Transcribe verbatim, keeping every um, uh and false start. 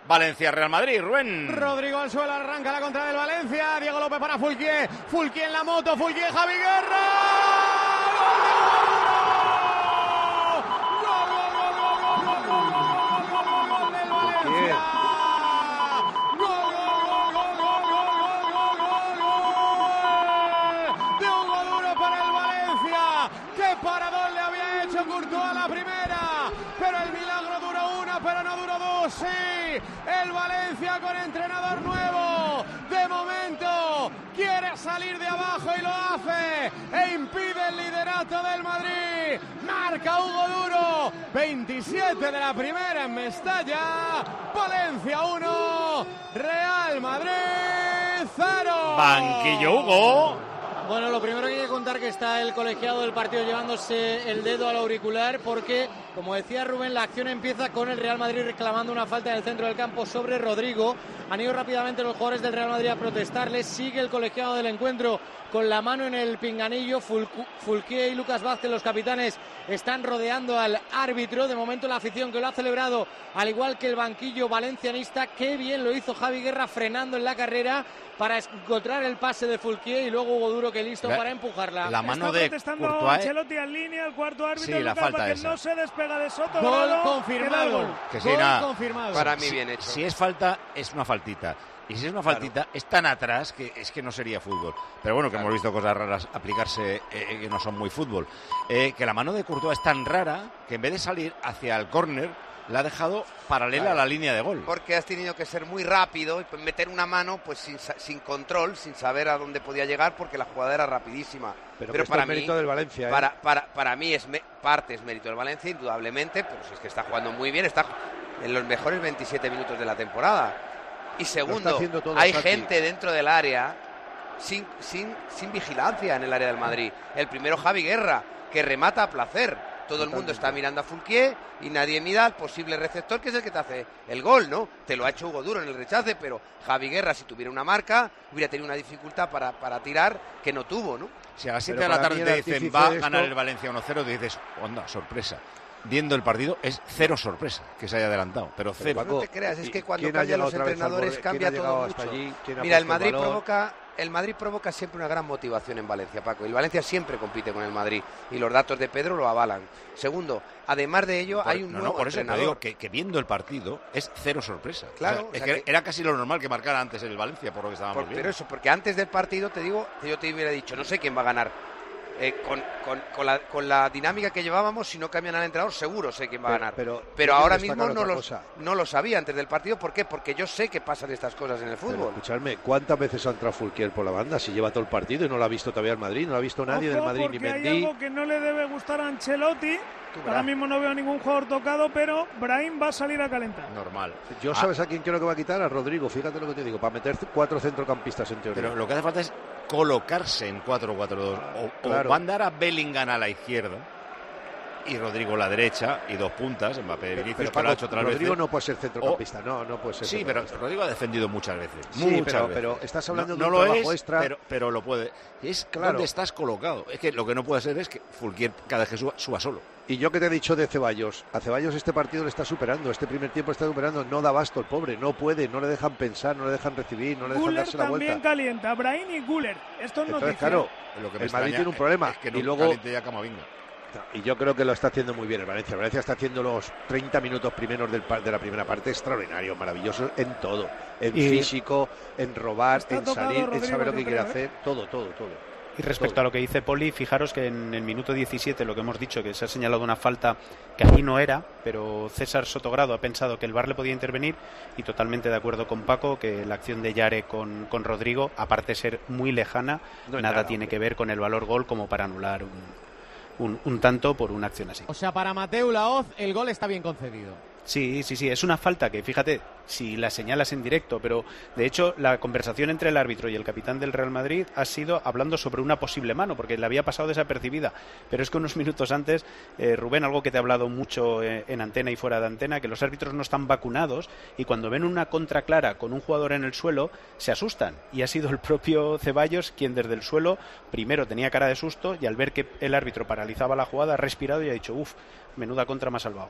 Valencia Real Madrid. Rubén. Rodrigo al suelo, arranca la contra del Valencia. Diego López para Fulquier. Fulquier en la moto. Fulquier, Javi Guerra. Paradón le había hecho Courtois a la primera, pero el milagro duró una, pero no duró dos. Sí, el Valencia con entrenador nuevo, de momento quiere salir de abajo y lo hace, e impide el liderato del Madrid. Marca Hugo Duro, veintisiete de la primera en Mestalla. Valencia uno, Real Madrid cero. Banquillo Hugo. Bueno, lo primero que hay que contar que está el colegiado del partido llevándose el dedo al auricular porque, como decía Rubén, la acción empieza con el Real Madrid reclamando una falta en el centro del campo sobre Rodrigo. Han ido rápidamente los jugadores del Real Madrid a protestarles. Sigue el colegiado del encuentro con la mano en el pinganillo. Fulquier y Lucas Vázquez, los capitanes, están rodeando al árbitro. De momento la afición que lo ha celebrado, al igual que el banquillo valencianista. Qué bien lo hizo Javi Guerra frenando en la carrera para encontrar el pase de Fulquier, y luego Hugo Duro que listo la, para empujarla. La mano Está de protestando Courtois. Ancelotti en línea, el cuarto árbitro. Sí, la falta esa. No se despega de Soto. Gol Grado, confirmado. Que sí, Gol nada. confirmado. Para mí si, bien hecho. Si es falta, es una faltita. Y si es una faltita, claro, es tan atrás que es que no sería fútbol. Pero bueno, que claro, hemos visto cosas raras aplicarse eh, que no son muy fútbol. Eh, que la mano de Courtois es tan rara que en vez de salir hacia el córner, la ha dejado paralela claro, a la línea de gol. Porque has tenido que ser muy rápido y meter una mano pues sin, sin control, sin saber a dónde podía llegar, porque la jugada era rapidísima. Pero, pero para es mí, mérito del Valencia, ¿eh? para, para, para mí es me, parte es mérito del Valencia, indudablemente, pero si es que está jugando muy bien, está en los mejores veintisiete minutos de la temporada. Y segundo, hay Santi. gente dentro del área sin, sin, sin vigilancia en el área del Madrid. El primero, Javi Guerra, que remata a placer. Todo el mundo está mirando a Fulquier y nadie mira al posible receptor, que es el que te hace el gol, ¿no? Te lo ha hecho Hugo Duro en el rechace, pero Javi Guerra, si tuviera una marca, hubiera tenido una dificultad para, para tirar que no tuvo, ¿no? Si a las siete de la tarde te dicen va a ganar el Valencia uno cero, dices, onda, sorpresa. Viendo el partido es cero sorpresa que se haya adelantado, pero cero. Pero no te creas, es que cuando cambian los entrenadores cambia todo mucho. Allí, Mira, el Madrid provoca... El Madrid provoca siempre una gran motivación en Valencia, Paco, y el Valencia siempre compite con el Madrid, y los datos de Pedro lo avalan. Segundo, además de ello, por, hay un no, nuevo no, por eso entrenador. Te digo que, que viendo el partido es cero sorpresa. Claro. O sea, o sea es que que, era casi lo normal que marcara antes el Valencia, por lo que estábamos por, viendo. Pero eso, porque antes del partido, te digo, yo te hubiera dicho, no sé quién va a ganar. Eh, con, con, con, la, con la dinámica que llevábamos, si no cambian al entrenador, seguro sé quién va a ganar. Pero, pero, pero ahora mismo no lo, no lo sabía antes del partido. ¿Por qué? Porque yo sé que pasan estas cosas en el fútbol. Pero, escuchadme, ¿cuántas veces ha entrado Fulquier por la banda? Si lleva todo el partido y no lo ha visto todavía el Madrid, no lo ha visto nadie Ojo, del Madrid, ni Mendy. Hay algo que no le debe gustar a Ancelotti. Ahora mismo no veo a ningún jugador tocado, pero Brahim va a salir a calentar. Normal. Yo, ¿sabes ah. a quién creo que va a quitar? A Rodrigo, fíjate lo que te digo, para meter cuatro centrocampistas en teoría. Pero lo que hace falta es colocarse en cuatro cuatro dos. O, claro. o mandar a Bellingham a la izquierda y Rodrigo a la derecha y dos puntas, Mbappé, Vinicius, pero, pero, pero otras Rodrigo veces. no puede ser centrocampista, o, no, no puede ser. Sí, pero Rodrigo ha defendido muchas veces. Sí, muchas pero, veces. pero estás hablando no, de un no lo trabajo es, extra. Pero, pero lo puede. Es claro. donde estás colocado. Es que lo que no puede ser es que Fulquier cada vez que suba, suba solo. Y yo que te he dicho de Ceballos, a Ceballos este partido le está superando, este primer tiempo está superando, no da abasto el pobre, no puede, no le dejan pensar, no le dejan recibir, no le dejan Güler darse la vuelta. también calienta, Brahim y Güler, esto es noticia. Claro, lo que me el Madrid tiene un problema es que no y luego ya Camavinga. Y yo creo que lo está haciendo muy bien el Valencia. El Valencia está haciendo los treinta minutos primeros del, de la primera parte extraordinario, maravilloso en todo, en y físico, en robar, en salir, Rodrigo, en saber lo que quiere hacer, todo, todo, todo. Y respecto todo. a lo que dice Poli, fijaros que en el minuto diecisiete, lo que hemos dicho, que se ha señalado una falta que allí no era, pero César Sotogrado ha pensado que el V A R le podía intervenir, y totalmente de acuerdo con Paco, que la acción de Yare con, con Rodrigo, aparte de ser muy lejana, no nada, nada tiene hombre. que ver con el valor gol como para anular un, un, un tanto por una acción así. O sea, para Mateu Laoz el gol está bien concedido. Sí, sí, sí, es una falta que, fíjate, si la señalas en directo, pero de hecho la conversación entre el árbitro y el capitán del Real Madrid ha sido hablando sobre una posible mano, porque le había pasado desapercibida, pero es que unos minutos antes, eh, Rubén, algo que te he hablado mucho eh, en antena y fuera de antena, que los árbitros no están vacunados y cuando ven una contra clara con un jugador en el suelo, se asustan, y ha sido el propio Ceballos quien desde el suelo primero tenía cara de susto y al ver que el árbitro paralizaba la jugada ha respirado y ha dicho, uff, menuda contra me ha salvado.